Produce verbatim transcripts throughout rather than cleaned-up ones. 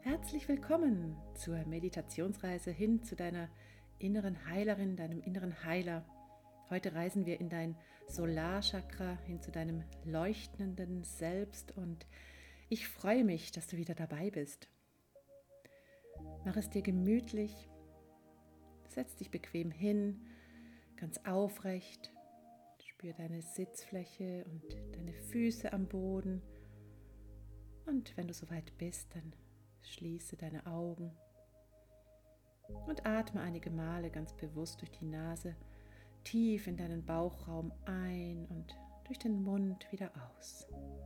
Herzlich willkommen zur Meditationsreise hin zu deiner inneren Heilerin, deinem inneren Heiler. Heute reisen wir in dein Solarchakra, hin zu deinem leuchtenden Selbst und ich freue mich, dass du wieder dabei bist. Mach es dir gemütlich, setz dich bequem hin, ganz aufrecht, spür deine Sitzfläche und deine Füße am Boden und wenn du soweit bist, dann schließe deine Augen und atme einige Male ganz bewusst durch die Nase tief in deinen Bauchraum ein und durch den Mund wieder aus.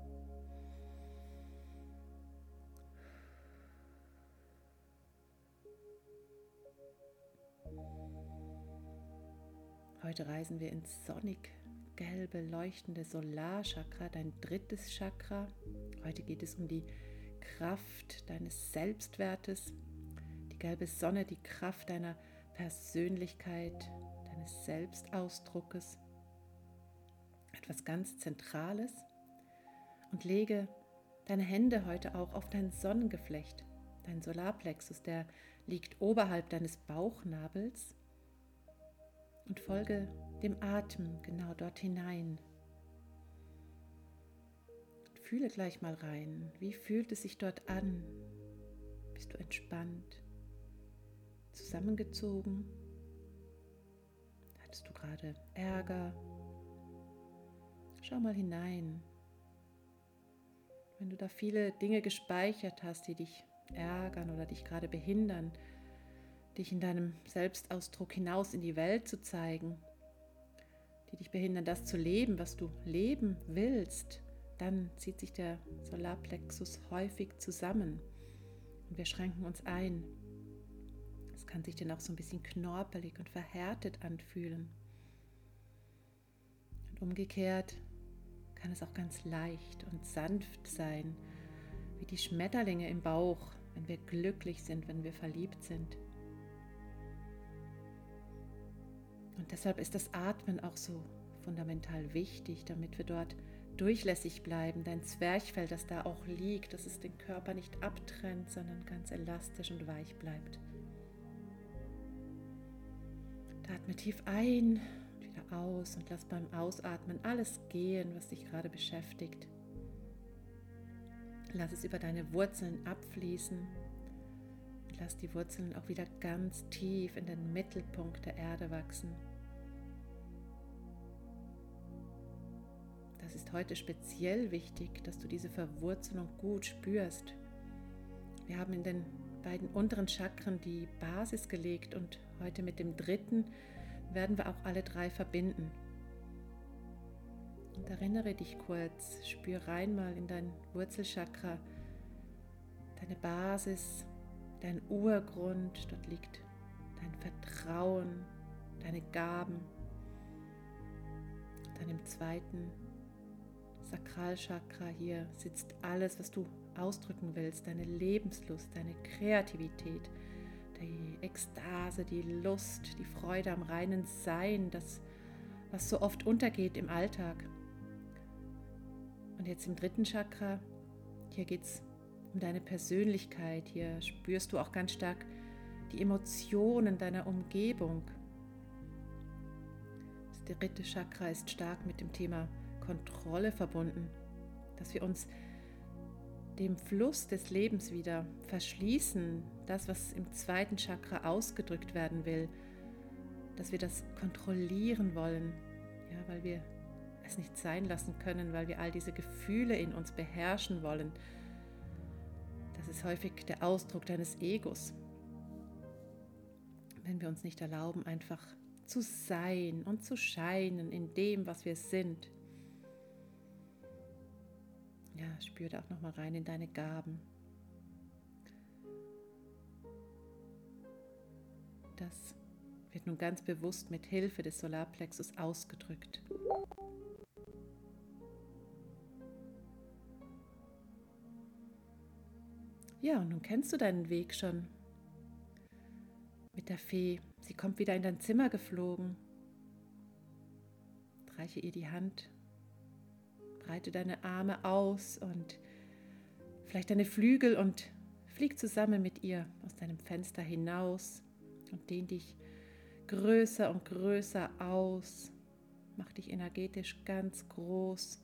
Heute reisen wir ins sonnig gelbe, leuchtende Solarchakra, dein drittes Chakra. Heute geht es um die Kraft deines Selbstwertes, die gelbe Sonne, die Kraft deiner Persönlichkeit, deines Selbstausdruckes, etwas ganz Zentrales. Und lege deine Hände heute auch auf dein Sonnengeflecht, dein Solarplexus, der liegt oberhalb deines Bauchnabels, und folge dem Atem genau dort hinein. Fühle gleich mal rein, wie fühlt es sich dort an? Bist du entspannt, zusammengezogen? Hattest du gerade Ärger? Schau mal hinein. Wenn du da viele Dinge gespeichert hast, die dich ärgern oder dich gerade behindern, dich in deinem Selbstausdruck hinaus in die Welt zu zeigen, die dich behindern, das zu leben, was du leben willst, dann zieht sich der Solarplexus häufig zusammen und wir schränken uns ein. Es kann sich dann auch so ein bisschen knorpelig und verhärtet anfühlen. Und umgekehrt kann es auch ganz leicht und sanft sein, wie die Schmetterlinge im Bauch, wenn wir glücklich sind, wenn wir verliebt sind. Und deshalb ist das Atmen auch so fundamental wichtig, damit wir dort durchlässig bleiben. Dein Zwerchfell, das da auch liegt, dass es den Körper nicht abtrennt, sondern ganz elastisch und weich bleibt. Atme tief ein und wieder aus und lass beim Ausatmen alles gehen, was dich gerade beschäftigt. Lass es über deine Wurzeln abfließen und lass die Wurzeln auch wieder ganz tief in den Mittelpunkt der Erde wachsen. Das ist heute speziell wichtig, dass du diese Verwurzelung gut spürst. Wir haben in den beiden unteren Chakren die Basis gelegt und heute mit dem dritten werden wir auch alle drei verbinden. Und erinnere dich kurz, spür rein mal in dein Wurzelchakra, deine Basis, dein Urgrund, dort liegt dein Vertrauen, deine Gaben. Dann im zweiten Sakralchakra hier sitzt alles, was du ausdrücken willst, deine Lebenslust, deine Kreativität, die Ekstase, die Lust, die Freude am reinen Sein, das, was so oft untergeht im Alltag. Und jetzt im dritten Chakra, hier geht es um deine Persönlichkeit, hier spürst du auch ganz stark die Emotionen deiner Umgebung. Das dritte Chakra ist stark mit dem Thema Kontrolle verbunden, dass wir uns dem Fluss des Lebens wieder verschließen, das, was im zweiten Chakra ausgedrückt werden will, dass wir das kontrollieren wollen, ja, weil wir es nicht sein lassen können, weil wir all diese Gefühle in uns beherrschen wollen. Das ist häufig der Ausdruck deines Egos. Wenn wir uns nicht erlauben, einfach zu sein und zu scheinen in dem, was wir sind. Ja, spür da auch nochmal rein in deine Gaben. Das wird nun ganz bewusst mit Hilfe des Solarplexus ausgedrückt. Ja, und nun kennst du deinen Weg schon mit der Fee. Sie kommt wieder in dein Zimmer geflogen. Reiche ihr die Hand. Breite deine Arme aus und vielleicht deine Flügel und flieg zusammen mit ihr aus deinem Fenster hinaus und dehn dich größer und größer aus. Mach dich energetisch ganz groß.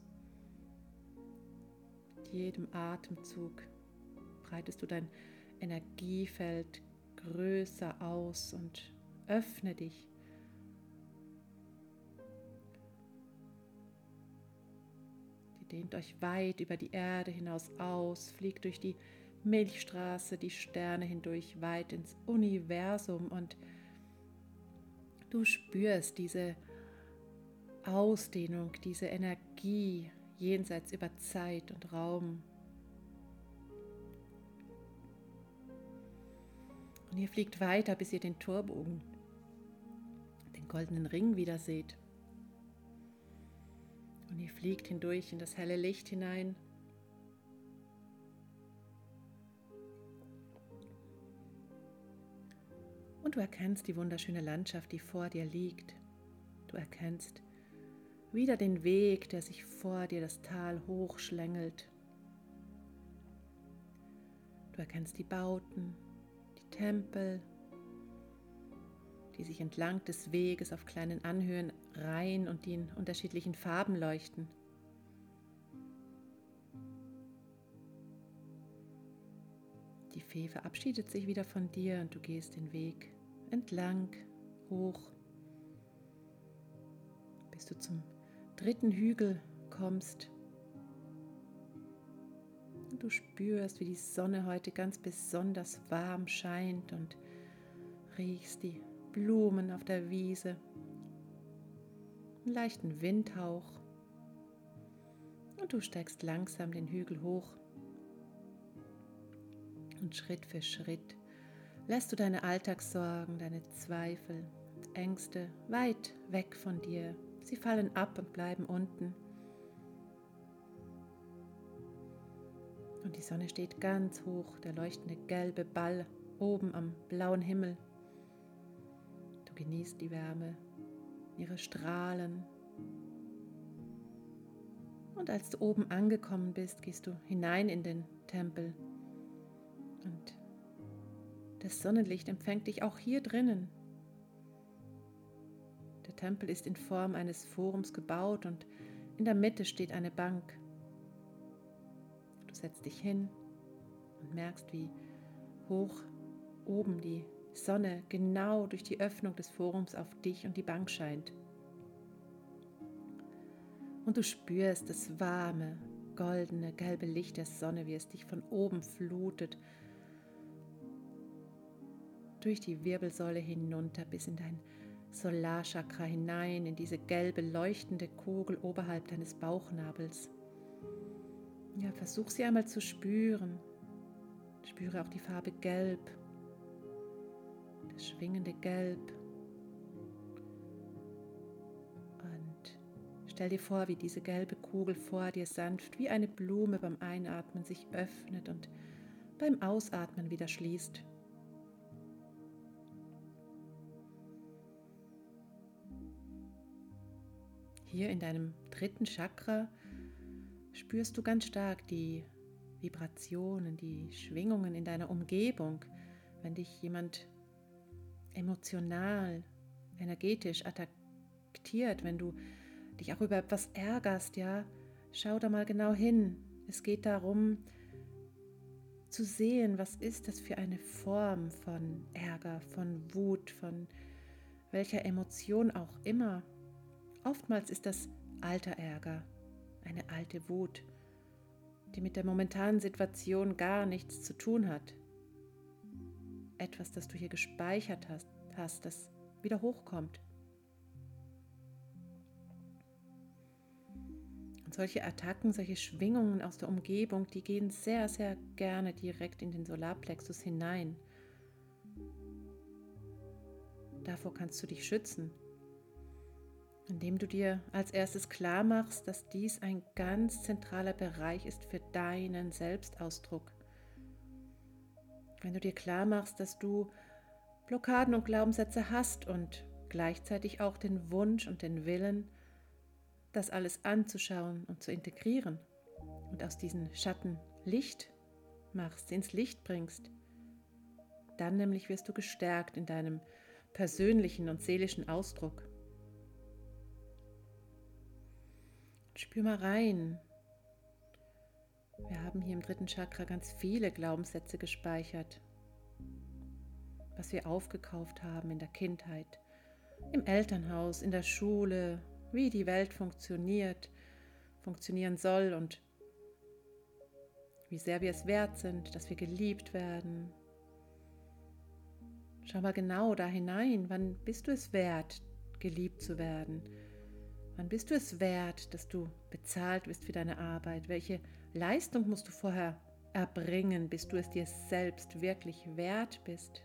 Mit jedem Atemzug breitest du dein Energiefeld größer aus und öffne dich. Ihr dehnt euch weit über die Erde hinaus aus, fliegt durch die Milchstraße, die Sterne hindurch, weit ins Universum und du spürst diese Ausdehnung, diese Energie jenseits über Zeit und Raum. Und ihr fliegt weiter, bis ihr den Torbogen, den goldenen Ring wieder seht. Und ihr fliegt hindurch in das helle Licht hinein. Und du erkennst die wunderschöne Landschaft, die vor dir liegt. Du erkennst wieder den Weg, der sich vor dir das Tal hochschlängelt. Du erkennst die Bauten, die Tempel, die sich entlang des Weges auf kleinen Anhöhen reihen und die in unterschiedlichen Farben leuchten. Die Fee verabschiedet sich wieder von dir und du gehst den Weg entlang, hoch, bis du zum dritten Hügel kommst. Und du spürst, wie die Sonne heute ganz besonders warm scheint und riechst die Blumen auf der Wiese, einen leichten Windhauch. Und du steigst langsam den Hügel hoch. Und Schritt für Schritt lässt du deine Alltagssorgen, deine Zweifel und Ängste weit weg von dir. Sie fallen ab und bleiben unten. Und die Sonne steht ganz hoch, der leuchtende gelbe Ball oben am blauen Himmel. Du genießt die Wärme, ihre Strahlen. Und als du oben angekommen bist, gehst du hinein in den Tempel. Und das Sonnenlicht empfängt dich auch hier drinnen. Der Tempel ist in Form eines Forums gebaut und in der Mitte steht eine Bank. Du setzt dich hin und merkst, wie hoch oben die Sonne genau durch die Öffnung des Forums auf dich und die Bank scheint. Und du spürst das warme, goldene, gelbe Licht der Sonne, wie es dich von oben flutet, durch die Wirbelsäule hinunter bis in dein Solarchakra hinein, in diese gelbe, leuchtende Kugel oberhalb deines Bauchnabels. Ja, versuch sie einmal zu spüren. Spüre auch die Farbe Gelb, das schwingende Gelb. Und stell dir vor, wie diese gelbe Kugel vor dir sanft wie eine Blume beim Einatmen sich öffnet und beim Ausatmen wieder schließt. Hier in deinem dritten Chakra spürst du ganz stark die Vibrationen, die Schwingungen in deiner Umgebung. Wenn dich jemand emotional, energetisch attackiert, wenn du dich auch über etwas ärgerst, ja, schau da mal genau hin. Es geht darum, zu sehen, was ist das für eine Form von Ärger, von Wut, von welcher Emotion auch immer. Oftmals ist das alter Ärger, eine alte Wut, die mit der momentanen Situation gar nichts zu tun hat. Etwas, das du hier gespeichert hast, hast, das wieder hochkommt. Und solche Attacken, solche Schwingungen aus der Umgebung, die gehen sehr, sehr gerne direkt in den Solarplexus hinein. Davor kannst du dich schützen, indem du dir als erstes klar machst, dass dies ein ganz zentraler Bereich ist für deinen Selbstausdruck. Wenn du dir klar machst, dass du Blockaden und Glaubenssätze hast und gleichzeitig auch den Wunsch und den Willen, das alles anzuschauen und zu integrieren und aus diesen Schatten Licht machst, ins Licht bringst, dann nämlich wirst du gestärkt in deinem persönlichen und seelischen Ausdruck. Spür mal rein. Wir haben hier im dritten Chakra ganz viele Glaubenssätze gespeichert, was wir aufgekauft haben in der Kindheit, im Elternhaus, in der Schule, wie die Welt funktioniert, funktionieren soll und wie sehr wir es wert sind, dass wir geliebt werden. Schau mal genau da hinein, wann bist du es wert, geliebt zu werden? Wann bist du es wert, dass du bezahlt wirst für deine Arbeit? Welche Leistung musst du vorher erbringen, bis du es dir selbst wirklich wert bist?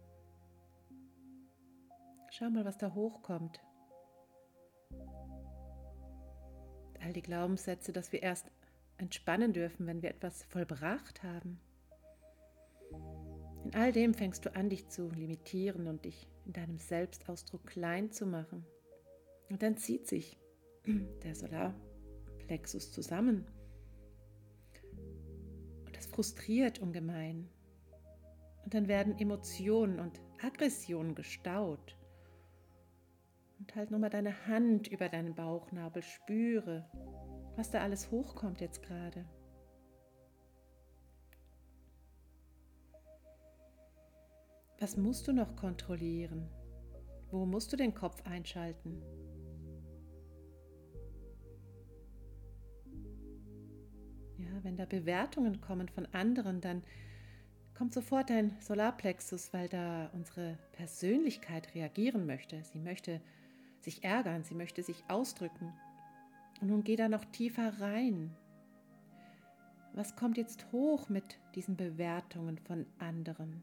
Schau mal, was da hochkommt. All die Glaubenssätze, dass wir erst entspannen dürfen, wenn wir etwas vollbracht haben. In all dem fängst du an, dich zu limitieren und dich in deinem Selbstausdruck klein zu machen. Und dann zieht sich der Solarplexus zusammen. Und das frustriert ungemein. Und dann werden Emotionen und Aggressionen gestaut. Und halt nochmal deine Hand über deinen Bauchnabel, spüre, was da alles hochkommt jetzt gerade. Was musst du noch kontrollieren? Wo musst du den Kopf einschalten? Ja, wenn da Bewertungen kommen von anderen, dann kommt sofort dein Solarplexus, weil da unsere Persönlichkeit reagieren möchte. Sie möchte sich ärgern, sie möchte sich ausdrücken. Und nun geh da noch tiefer rein. Was kommt jetzt hoch mit diesen Bewertungen von anderen?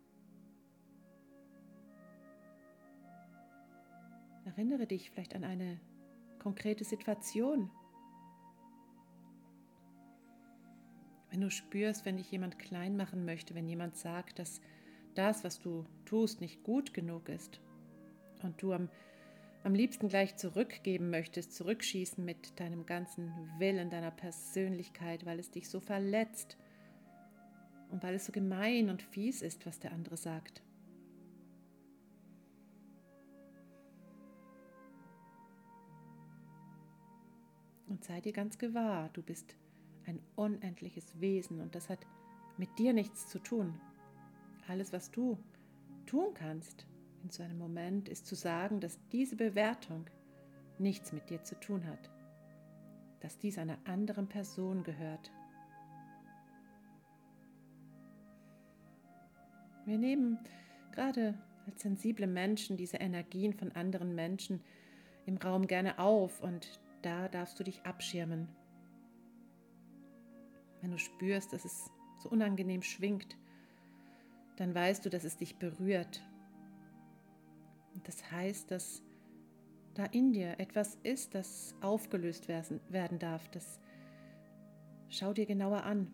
Erinnere dich vielleicht an eine konkrete Situation. Wenn du spürst, wenn dich jemand klein machen möchte, wenn jemand sagt, dass das, was du tust, nicht gut genug ist und du am, am liebsten gleich zurückgeben möchtest, zurückschießen mit deinem ganzen Willen, deiner Persönlichkeit, weil es dich so verletzt und weil es so gemein und fies ist, was der andere sagt. Und sei dir ganz gewahr, du bist ein unendliches Wesen und das hat mit dir nichts zu tun. Alles, was du tun kannst in so einem Moment, ist zu sagen, dass diese Bewertung nichts mit dir zu tun hat, dass dies einer anderen Person gehört. Wir nehmen gerade als sensible Menschen diese Energien von anderen Menschen im Raum gerne auf und da darfst du dich abschirmen. Wenn du spürst, dass es so unangenehm schwingt, dann weißt du, dass es dich berührt. Und das heißt, dass da in dir etwas ist, das aufgelöst werden darf. Das schau dir genauer an.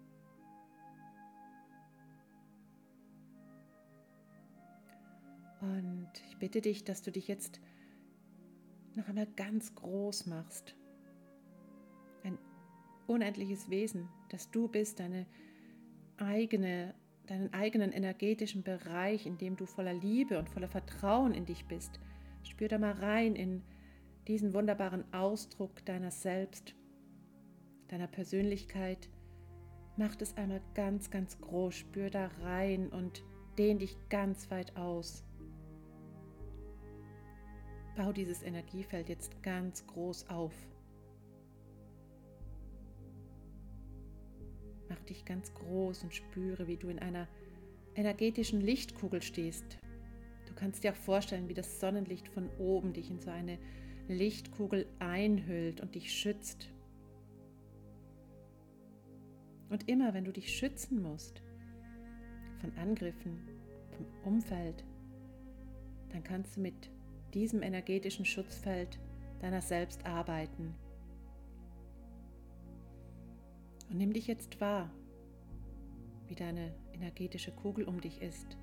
Und ich bitte dich, dass du dich jetzt noch einmal ganz groß machst. Ein unendliches Wesen, das du bist, deine eigene, deinen eigenen energetischen Bereich, in dem du voller Liebe und voller Vertrauen in dich bist. Spür da mal rein in diesen wunderbaren Ausdruck deiner selbst, deiner Persönlichkeit. Mach es einmal ganz, ganz groß. Spür da rein und dehn dich ganz weit aus. Bau dieses Energiefeld jetzt ganz groß auf. Mach dich ganz groß und spüre, wie du in einer energetischen Lichtkugel stehst. Du kannst dir auch vorstellen, wie das Sonnenlicht von oben dich in so eine Lichtkugel einhüllt und dich schützt. Und immer, wenn du dich schützen musst von Angriffen, vom Umfeld, dann kannst du mit diesem energetischen Schutzfeld deiner selbst arbeiten. Und nimm dich jetzt wahr, wie deine energetische Kugel um dich ist.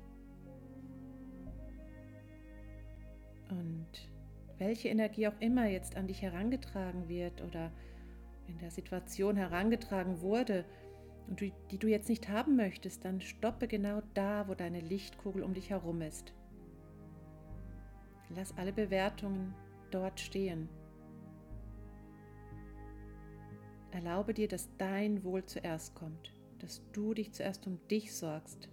Und welche Energie auch immer jetzt an dich herangetragen wird oder in der Situation herangetragen wurde, und die, die du jetzt nicht haben möchtest, dann stoppe genau da, wo deine Lichtkugel um dich herum ist. Lass alle Bewertungen dort stehen. Erlaube dir, dass dein Wohl zuerst kommt, dass du dich zuerst um dich sorgst.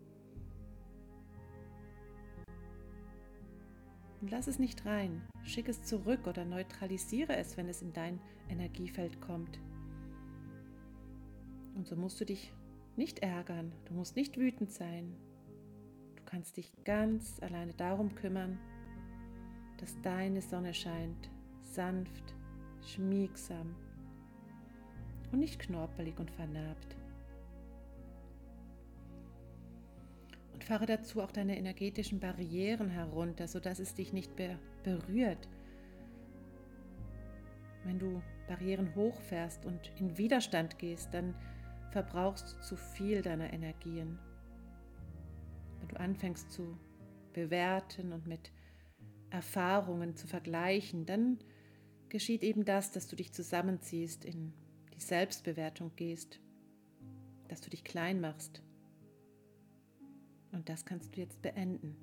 Und lass es nicht rein, schick es zurück oder neutralisiere es, wenn es in dein Energiefeld kommt. Und so musst du dich nicht ärgern, du musst nicht wütend sein. Du kannst dich ganz alleine darum kümmern, dass deine Sonne scheint, sanft, schmiegsam und nicht knorpelig und vernarbt. Und fahre dazu auch deine energetischen Barrieren herunter, sodass es dich nicht be- berührt. Wenn du Barrieren hochfährst und in Widerstand gehst, dann verbrauchst du zu viel deiner Energien. Wenn du anfängst zu bewerten und mit Erfahrungen zu vergleichen, dann geschieht eben das, dass du dich zusammenziehst, in die Selbstbewertung gehst, dass du dich klein machst. Und das kannst du jetzt beenden.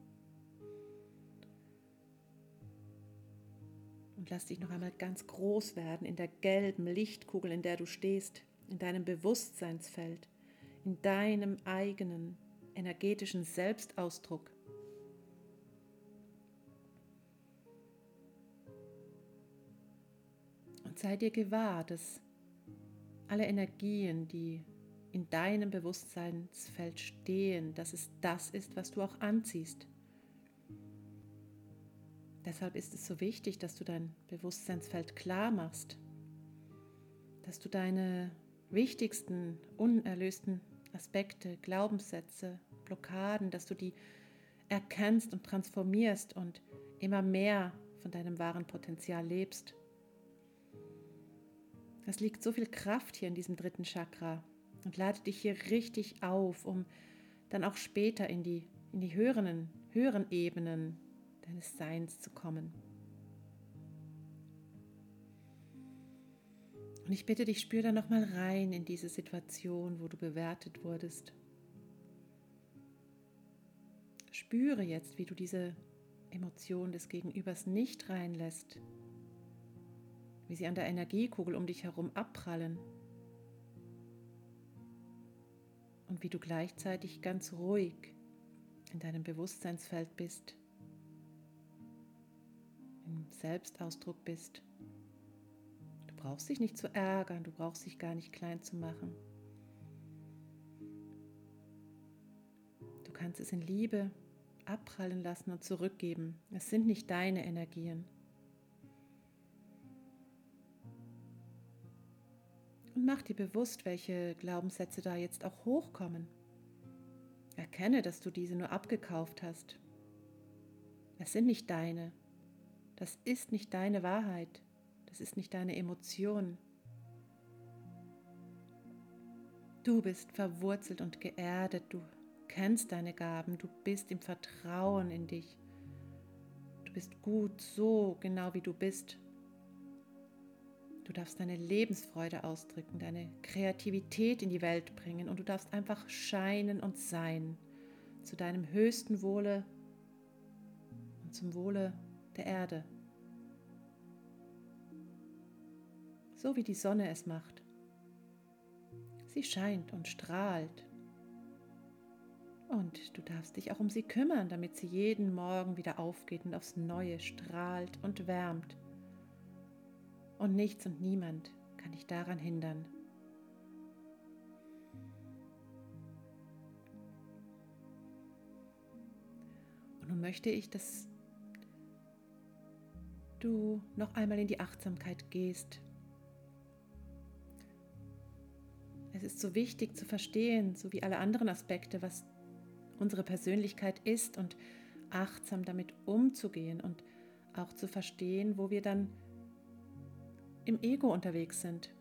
Und lass dich noch einmal ganz groß werden in der gelben Lichtkugel, in der du stehst, in deinem Bewusstseinsfeld, in deinem eigenen energetischen Selbstausdruck. Und sei dir gewahr, dass alle Energien, die in deinem Bewusstseinsfeld stehen, dass es das ist, was du auch anziehst. Deshalb ist es so wichtig, dass du dein Bewusstseinsfeld klar machst, dass du deine wichtigsten, unerlösten Aspekte, Glaubenssätze, Blockaden, dass du die erkennst und transformierst und immer mehr von deinem wahren Potenzial lebst. Es liegt so viel Kraft hier in diesem dritten Chakra und lade dich hier richtig auf, um dann auch später in die, in die höheren, höheren Ebenen deines Seins zu kommen. Und ich bitte dich, spür da nochmal rein in diese Situation, wo du bewertet wurdest. Spüre jetzt, wie du diese Emotion des Gegenübers nicht reinlässt, wie sie an der Energiekugel um dich herum abprallen und wie du gleichzeitig ganz ruhig in deinem Bewusstseinsfeld bist, im Selbstausdruck bist. Du brauchst dich nicht zu ärgern, du brauchst dich gar nicht klein zu machen. Du kannst es in Liebe abprallen lassen und zurückgeben. Es sind nicht deine Energien. Und mach dir bewusst, welche Glaubenssätze da jetzt auch hochkommen. Erkenne, dass du diese nur abgekauft hast. Es sind nicht deine. Das ist nicht deine Wahrheit. Das ist nicht deine Emotion. Du bist verwurzelt und geerdet. Du kennst deine Gaben. Du bist im Vertrauen in dich. Du bist gut so, genau wie du bist. Du darfst deine Lebensfreude ausdrücken, deine Kreativität in die Welt bringen und du darfst einfach scheinen und sein, zu deinem höchsten Wohle und zum Wohle der Erde. So wie die Sonne es macht. Sie scheint und strahlt. Und du darfst dich auch um sie kümmern, damit sie jeden Morgen wieder aufgeht und aufs Neue strahlt und wärmt. Und nichts und niemand kann dich daran hindern. Und nun möchte ich, dass du noch einmal in die Achtsamkeit gehst. Es ist so wichtig zu verstehen, so wie alle anderen Aspekte, was unsere Persönlichkeit ist und achtsam damit umzugehen und auch zu verstehen, wo wir dann im Ego unterwegs sind.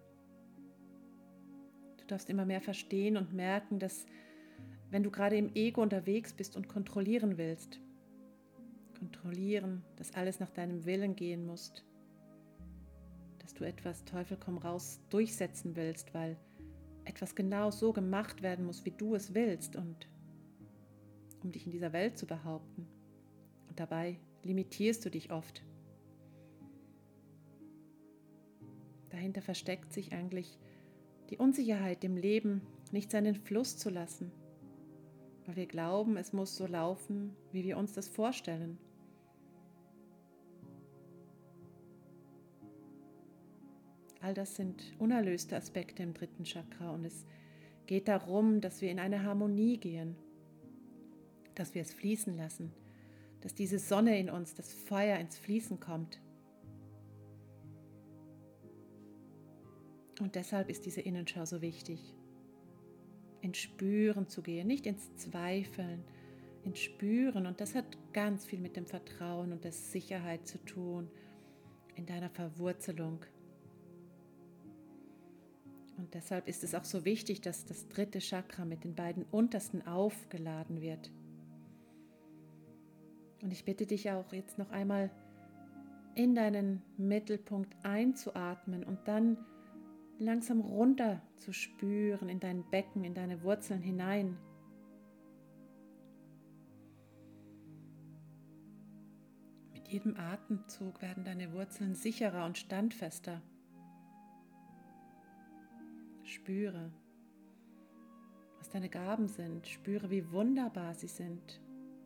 Du darfst immer mehr verstehen und merken, dass wenn du gerade im Ego unterwegs bist und kontrollieren willst, kontrollieren, dass alles nach deinem Willen gehen muss, dass du etwas, Teufel komm raus, durchsetzen willst, weil etwas genau so gemacht werden muss, wie du es willst, und um dich in dieser Welt zu behaupten. Und dabei limitierst du dich oft. Dahinter versteckt sich eigentlich die Unsicherheit, dem Leben nicht seinen Fluss zu lassen, weil wir glauben, es muss so laufen, wie wir uns das vorstellen. All das sind unerlöste Aspekte im dritten Chakra und es geht darum, dass wir in eine Harmonie gehen, dass wir es fließen lassen, dass diese Sonne in uns, das Feuer ins Fließen kommt. Und deshalb ist diese Innenschau so wichtig, ins Spüren zu gehen, nicht ins Zweifeln, ins Spüren. Und das hat ganz viel mit dem Vertrauen und der Sicherheit zu tun, in deiner Verwurzelung. Und deshalb ist es auch so wichtig, dass das dritte Chakra mit den beiden untersten aufgeladen wird. Und ich bitte dich auch jetzt noch einmal in deinen Mittelpunkt einzuatmen und dann langsam runter zu spüren in dein Becken, in deine Wurzeln hinein. Mit jedem Atemzug werden deine Wurzeln sicherer und standfester. Spüre, was deine Gaben sind. Spüre, wie wunderbar sie sind.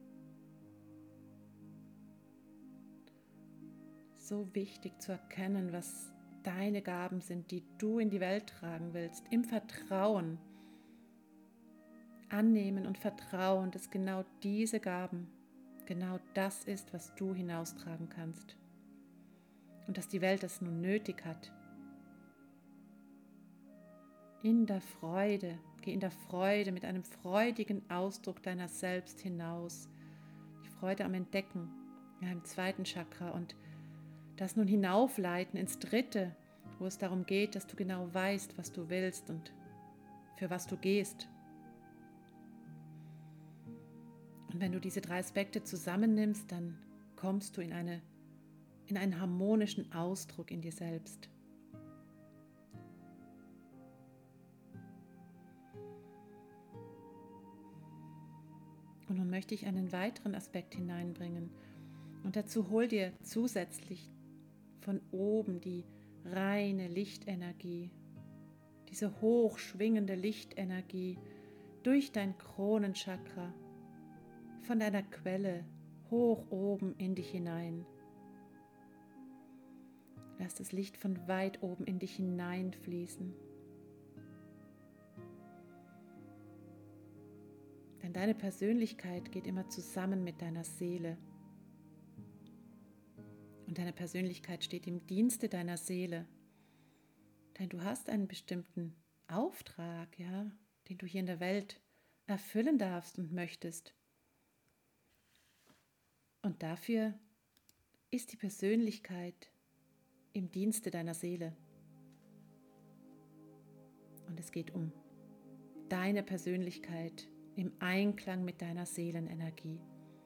So wichtig zu erkennen, was deine Gaben sind, die du in die Welt tragen willst, im Vertrauen. Annehmen und vertrauen, dass genau diese Gaben, genau das ist, was du hinaustragen kannst. Und dass die Welt das nun nötig hat. In der Freude, geh in der Freude mit einem freudigen Ausdruck deiner selbst hinaus. Die Freude am Entdecken, ja, im zweiten Chakra, und das nun hinaufleiten ins dritte, wo es darum geht, dass du genau weißt, was du willst und für was du gehst. Und wenn du diese drei Aspekte zusammennimmst, dann kommst du in, eine, in einen harmonischen Ausdruck in dir selbst. Und nun möchte ich einen weiteren Aspekt hineinbringen. Und dazu hol dir zusätzlich von oben die reine Lichtenergie, diese hochschwingende Lichtenergie durch dein Kronenchakra, von deiner Quelle hoch oben in dich hinein. Lass das Licht von weit oben in dich hineinfließen. Denn deine Persönlichkeit geht immer zusammen mit deiner Seele. Und deine Persönlichkeit steht im Dienste deiner Seele. Denn du hast einen bestimmten Auftrag, ja, den du hier in der Welt erfüllen darfst und möchtest. Und dafür ist die Persönlichkeit im Dienste deiner Seele. Und es geht um deine Persönlichkeit im Einklang mit deiner Seelenenergie.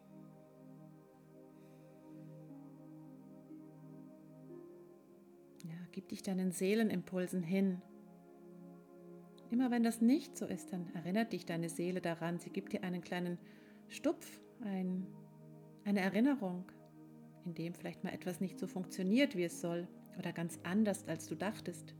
Ja, gib dich deinen Seelenimpulsen hin. Immer wenn das nicht so ist, dann erinnert dich deine Seele daran. Sie gibt dir einen kleinen Stupf, ein, eine Erinnerung, in dem vielleicht mal etwas nicht so funktioniert, wie es soll, oder ganz anders, als du dachtest.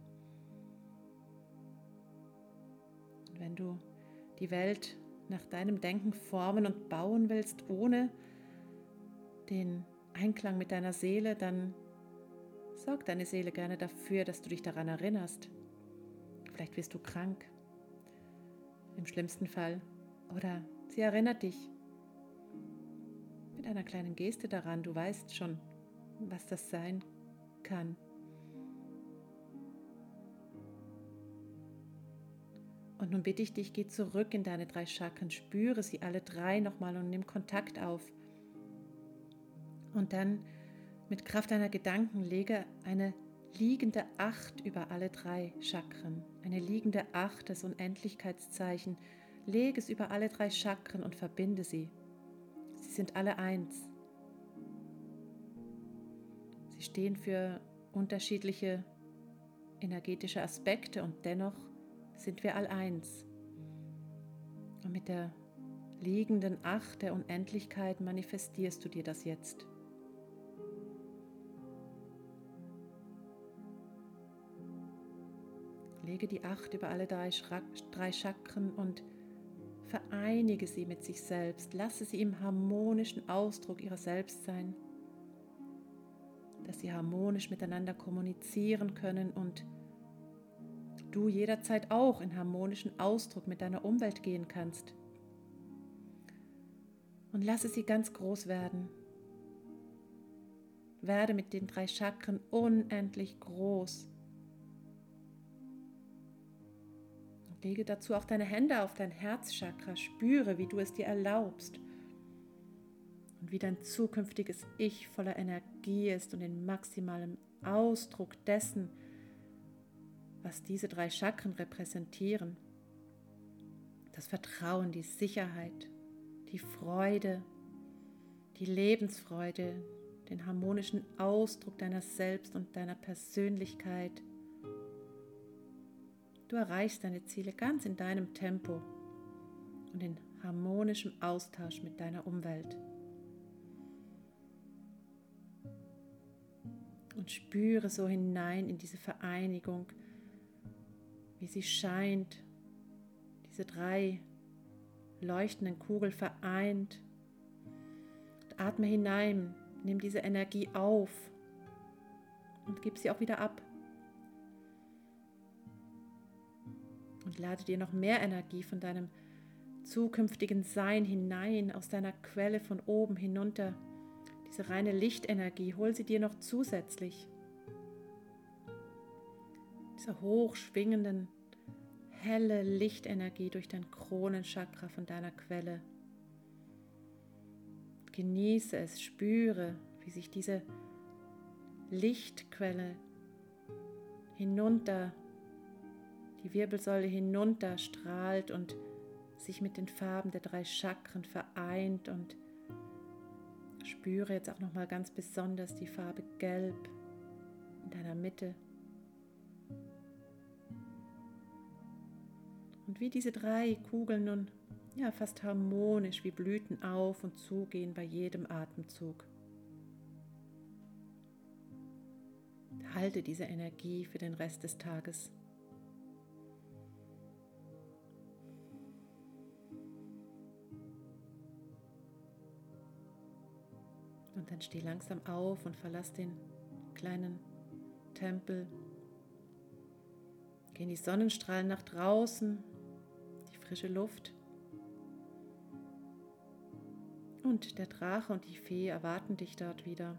Und wenn du die Welt nach deinem Denken formen und bauen willst, ohne den Einklang mit deiner Seele, dann sorgt deine Seele gerne dafür, dass du dich daran erinnerst. Vielleicht wirst du krank, im schlimmsten Fall, oder sie erinnert dich mit einer kleinen Geste daran. Du weißt schon, was das sein kann. Und nun bitte ich dich, geh zurück in deine drei Chakren, spüre sie alle drei nochmal und nimm Kontakt auf. Und dann mit Kraft deiner Gedanken lege eine liegende Acht über alle drei Chakren. Eine liegende Acht, das Unendlichkeitszeichen. Lege es über alle drei Chakren und verbinde sie. Sie sind alle eins. Sie stehen für unterschiedliche energetische Aspekte und dennoch sind wir all eins. Und mit der liegenden Acht der Unendlichkeit manifestierst du dir das jetzt. Lege die Acht über alle drei, drei Chakren und vereinige sie mit sich selbst. Lasse sie im harmonischen Ausdruck ihrer selbst sein, dass sie harmonisch miteinander kommunizieren können und du jederzeit auch in harmonischen Ausdruck mit deiner Umwelt gehen kannst. Und lasse sie ganz groß werden. Werde mit den drei Chakren unendlich groß. Und lege dazu auch deine Hände auf dein Herzchakra. Spüre, wie du es dir erlaubst. Und wie dein zukünftiges Ich voller Energie ist und in maximalem Ausdruck dessen, was diese drei Chakren repräsentieren. Das Vertrauen, die Sicherheit, die Freude, die Lebensfreude, den harmonischen Ausdruck deiner Selbst und deiner Persönlichkeit. Du erreichst deine Ziele ganz in deinem Tempo und in harmonischem Austausch mit deiner Umwelt. Und spüre so hinein in diese Vereinigung, wie sie scheint, diese drei leuchtenden Kugeln vereint. Und atme hinein, nimm diese Energie auf und gib sie auch wieder ab. Und lade dir noch mehr Energie von deinem zukünftigen Sein hinein, aus deiner Quelle von oben hinunter. Diese reine Lichtenergie, hol sie dir noch zusätzlich. Diese hochschwingenden, helle Lichtenergie durch dein Kronenchakra von deiner Quelle. Genieße es, spüre, wie sich diese Lichtquelle hinunter, die Wirbelsäule hinunter strahlt und sich mit den Farben der drei Chakren vereint, und spüre jetzt auch nochmal ganz besonders die Farbe Gelb in deiner Mitte. Und wie diese drei Kugeln nun ja, fast harmonisch wie Blüten auf und zugehen bei jedem Atemzug. Halte diese Energie für den Rest des Tages. Und dann steh langsam auf und verlass den kleinen Tempel. Geh in die Sonnenstrahlen nach draußen, die frische Luft. Und der Drache und die Fee erwarten dich dort wieder.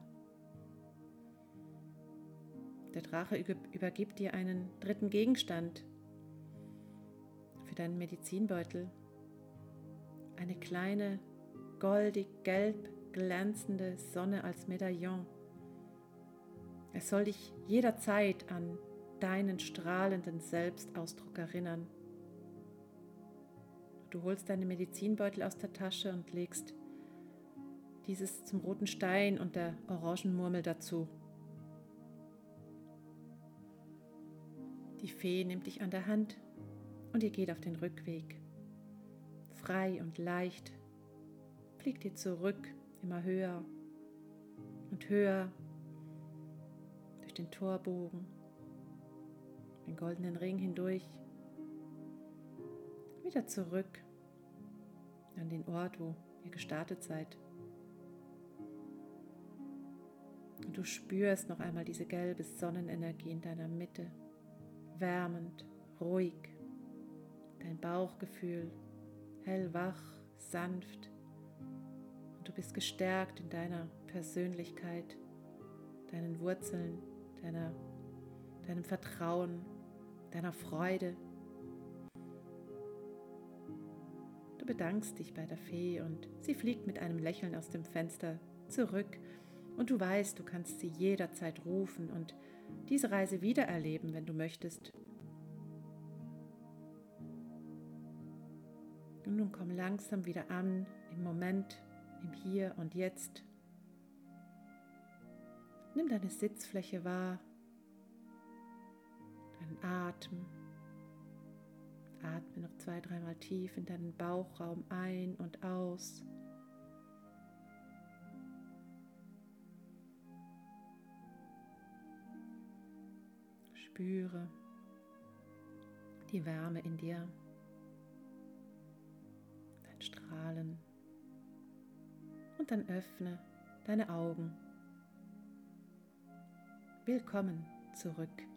Der Drache übergibt dir einen dritten Gegenstand für deinen Medizinbeutel. Eine kleine, goldig-gelb glänzende Sonne als Medaillon. Es soll dich jederzeit an deinen strahlenden Selbstausdruck erinnern. Du holst deinen Medizinbeutel aus der Tasche und legst dieses zum roten Stein und der Orangenmurmel dazu. Die Fee nimmt dich an der Hand und ihr geht auf den Rückweg. Frei und leicht fliegt ihr zurück, immer höher und höher durch den Torbogen, den goldenen Ring hindurch, wieder zurück an den Ort, wo ihr gestartet seid. Und du spürst noch einmal diese gelbe Sonnenenergie in deiner Mitte, wärmend, ruhig, dein Bauchgefühl hellwach, sanft, und du bist gestärkt in deiner Persönlichkeit, deinen Wurzeln, deiner, deinem Vertrauen, deiner Freude. Du bedankst dich bei der Fee und sie fliegt mit einem Lächeln aus dem Fenster zurück. Und du weißt, du kannst sie jederzeit rufen und diese Reise wiedererleben, wenn du möchtest. Und nun komm langsam wieder an, im Moment, im Hier und Jetzt. Nimm deine Sitzfläche wahr, deinen Atem. Atme noch zwei, dreimal tief in deinen Bauchraum ein und aus. Spüre die Wärme in dir, dein Strahlen. Und dann öffne deine Augen. Willkommen zurück